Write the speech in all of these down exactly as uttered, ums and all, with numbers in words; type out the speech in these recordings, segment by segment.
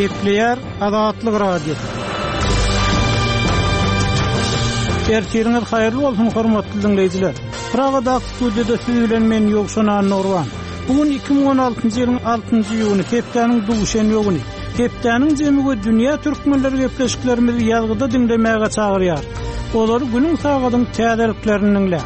Kepler Azatlyk Radio. Ertiriniz hayırlı olsun hormatly dinleyijiler. Pragada studiyada siz bilen men Ýokşan Norwan. Bugun iki bin on altyncy ýylyň altynjy ýylyny Keplerniň duguşan ýoguny. Keplerniň jemigi dünýä türkmenleri gepleşiklerimizi ýazgyda dinlemäge çagyrýar. Olary günüň sagadyň täzeliklerini dinle.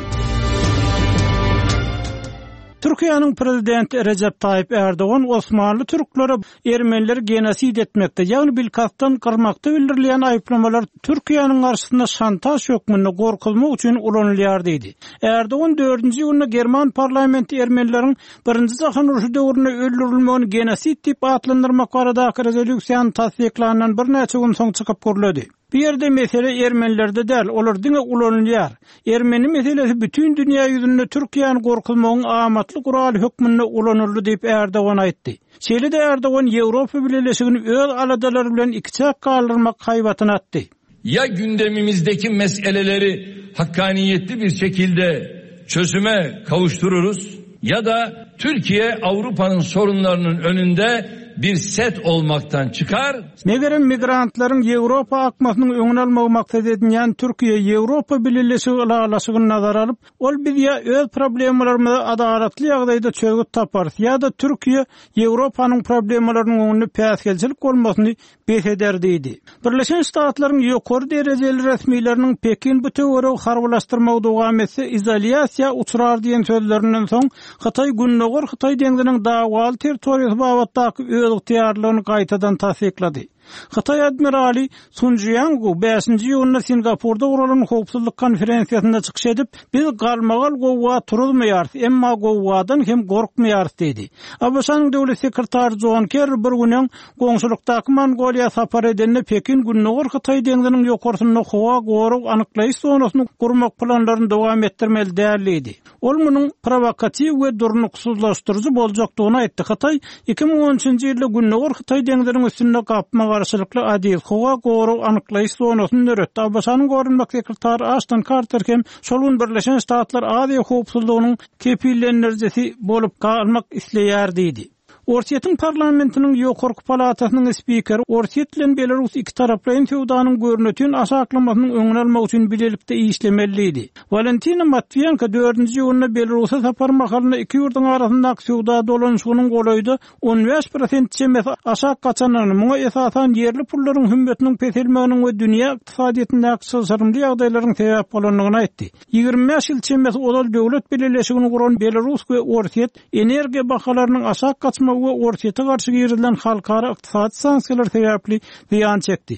Türkiýanyň prezidenti Recep Tayyip Erdoğan Osmanlı Türklere Ermenileri genosid etmekde, ýagny bilkastan kırmakda bildirilýän aýplamalar Türkiýanyň garşysynda şantaj hökmüne gorkulmak üçin ulanylýar diýdi. Erdoğan dördünji ýylyna German parlamenti Ermenileriň birinji Jahon uruşy döwründe öldürilmegini genosid diýip atlandyrmak barada rezolýusiýany tasdiklanan bir näçe gün soň çykyp görüldi. Bir yerde mesele Ermenilerde däl, olar diňe ulanylýar. Ermeni meselesi bütün dünýä ýüzünde Türkiýany gorkulmagyň amatly guraly hökmüne ulanyldy diýip Erdoğan aýtdy. Şeýle-de Erdoğan Ýewropa Birleşigini öz aladalary bilen ikçak galdyrmak haýbatyny atdy. Ya gündemimizdeki meseleleri hakkaniyetli bir şekilde çözüme kavuştururuz ya da Türkiye Avrupa'nın sorunlarının önünde bir set olmaktan çıkar. Megerem migrantlaryň Ýewropa akmasynyň öňüne almagy maksat edilýän Türkiýe Ýewropa Birleşigi alasygyny nazara alyp, ol biz ýa öz problemlerimizi adalatly ýagdaýda çözgüt tapar, ýa da Türkiýe Ýewropanyň problemlarynyň öňüne päsgelçilik bolmasyny beýeder diýdi. Birleşen Ştatlaryň ýokary derejeli resmiýetleriniň Pekin bu töwere harbylaşdyrmagy dowam etse izolýasiýa uçrar diýen sözlerinden soň Xitay Günnäger Xitay deňdiňiň dawaly territoriýasy babatdaky öz ýygytýarlygyny gaýtadan tasdiklady. Xitay admirali Sun Jiang beşinji ýylyna Singapurda guralan howpsuzlyk konferensiýasynda çykyş edip, biz galmagal gowwa turulmaýar, emma gowwadan hem gorkmaýar diýdi. Abaşanyň döwlet sekretary John Kerry bir günden goňşulykdaky Mongoliýa sapar edende Pekin Günnäger Xitay deňdiňiň ýokarsyny howa gorup anyklaýyş zonasyny gurmak planlaryny dowam etdirmeli däldi. Ol munyň provokatiw we durnuksuzlaşdyrjy boljakdygyny aýtdy. Xitay iki bin on üçinji ýylda Günnäger Xitay deňdiňiň üstünde gapma garşylykly adil howa gorup anyklaýyş zonasyny öretdi. Abaşanyň gorunmak sekretary Ashton Carter hem şolun Birleşen Ştatlar Aziýa howpsuzlygynyň kepillenlerjisi bolup kalmak isleýär diýdi. Orsiýetiň parlamentiniň ýokarky palatasynyň spikeri Orsiýet bilen Belarus iki taraplaryň sowdanyň görnetini aşaklamasynyň öňüne almak üçin bilelikde işlemeliydi. Valentina Matviyenko dördünji ýylyna Belarusa sapar mahalyna iki ýurduň arasyndaky sowda dolanşygynyň golaýdy on beş prosent çemes aşak gaçanyny, muňa esasan yerli pullaryň hümmetiniň peselmeginiň we dünýä ykdysadyýetindäki sylsarymly ýagdaýlaryň sebäp bolanlygyny aýtdy. ýygrimi beş ýyl çemes odal döwlet birleşigini guran Belarus we Orsiýet energiýa bahalarynyň aşak gaçmagy we Orsiýete garşy girilen halkara ykdysady sanksiýalar sebäpli ziýan çekdi.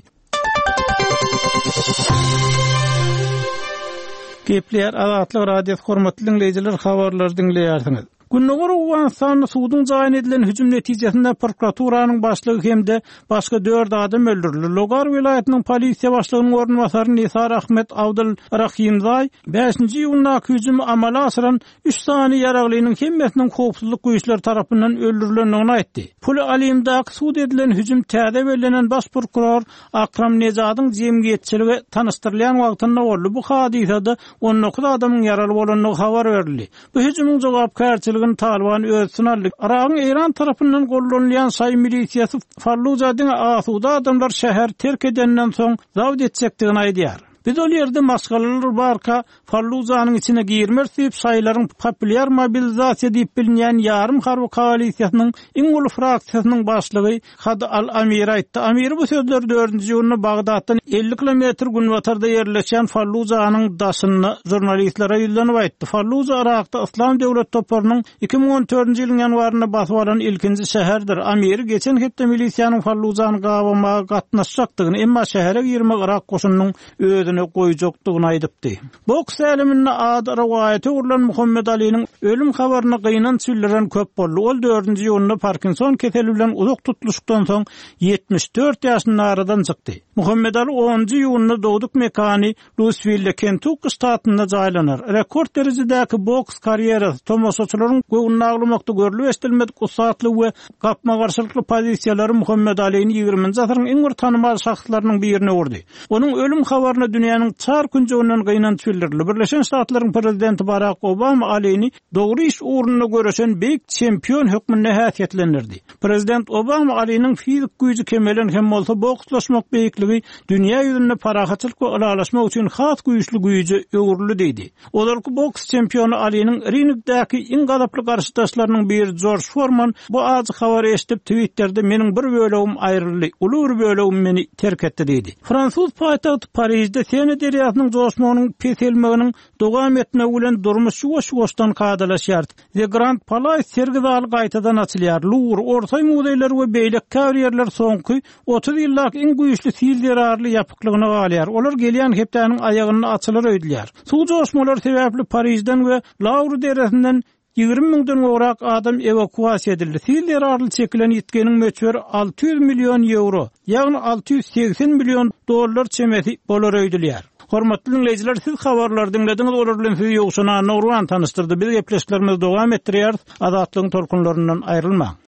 Kepler Azatlyk Radio hormatly dinleyijiler, habarlar dinleýärsiňiz. Günnäger Awganistanyň suwdyň jaýyna edilen hüjüm netijesinde prokuraturasynyň başlygy hemde başga dört adam öldürildi. Logar vilayatynyň polisiýa başlygynyň ornwasary Nisar Ahmet Abdul Rahimzay beşinji ýylynaky hüjümi amala asyran üç sany ýaraglynyň hemmesiniň howpsuzlyk güýçleri tarapyndan öldürilendigini aýtdy. Pul Alimdaky suwd edilen hüjüm täze belenen baş prokuror Akram Nezadyň jemgyýetçiligi tanışdyrylýan wagtynda boldy. Bu hadisede on dokuz adamyň ýaraly bolanlygy habar berildi. Bu hüjümüň jogapkärçiligi Taliban öýtüsini aldy. Aragyn Iran tarapyndan gollanýan say milisiýasy Fallujadyň asuda adamlar şäher terk edenden soň zawd etjekdigini aýdýar. Biz ol ýerde maskalalar barka Fallujanyň içine girmer diýip saýlaryň populyar mobilizasiýa diýip bilinýän ýarym harby koalisiýasynyň iň uly fraksiýasynyň başlygy Had al-Amir aýtdy. Amir bu sözleri dördünji ýylyna Bagdatdan elli kilometr günwatarda ýerleşen Fallujanyň daşyny jurnalistlere ýyllanyp aýtdy. Falluja Irakda Islam döwlet toplarynyň iki bin on dördünji ýylyň ýanwaryna basyp alan ilkinji şäherdir. Amir geçen hepde milisiýanyň Fallujany gawamaga gatnaşjakdygyny, emma şähere girmek Irak goşunynyň özüne goýjakdygyny aýdypdy. Boks äliminde ad rawayaty urulan Muhammed Ali'nin ölüm habaryny gıynan sülleren köp boldy. Ol dördünji ýylyna Parkinson keseli bilen uzak tutuluşdan soň yetmiş dört ýaşyny aradan çykdy. Muhammed Ali onunji ýylyna dowduk mekany Louisville, Kentucky ştatynda jaýlanar. Rekord derejedäki boks karýerasy tomoşaçylaryň göwnüne aglamakda görülip estilmedik usatly we gapma garşylykly pozisiýalary Muhammed Ali'ni ýygrimiňji asyryň iň bir tanymal şahslarynyň birine urdy. Onuň ölüm habaryna dünýäniň çar künjeginiň gynanç bildirdi. Birleşen Ştatlaryň prezidenti Barack Obama alyny dogry iş uğruna göresen beýik çempion hökmüne häsiýetlendirdi. Prezident Obama alynyň fizik güýji kemelen hem bolsa bokslaşmak beýikligi dünýä ýüzünde parahatçylyk we ulalaşmak üçin has güýçli güýji öwürli diýdi. Olarky boks çempionu alynyň ringdäki iň galaply garşydaşlarynyň biri George Foreman bu azy habary eşitip Twitter'de meniň bir bölegim aýryldy, uly bir bölegim meni terk etdi diýdi. Fransuz paýtagty Parisde Sene deriýasynyň joşmagynyň peselmeginiň dowam etmegi bilen durmuş şuwşdan kadalaşýar. The Grand Palais sergi zaly gaýtadan açylýar. Louvre, Orsay muzeýleri we beýlek kavrierler soňky otuz ýyllyk iň güýçli sildirarly ýapyklygyna galýar. Olar gelýän hepdäniň aýagyny açylar öýdüler. Suw joşmalar sebäpli Parisden we Louvre deresinden ýygrimi miňden gowrak adam evakuasiýa edildi. Sildirarly çekilen ýetkeniň möçberi alty ýüz million euro, ýagny alty ýüz seksen million dollar çemeti bolar öýdülýär. Hormatly dinleýijiler, siz habarlar dinlediňiz, olar bilen sizi ýogşuna Nurwan tanystyrdy. Biz gepleşiklerimizi dowam etdirýär. Azatlygyň tolkunlaryndan aýrylma.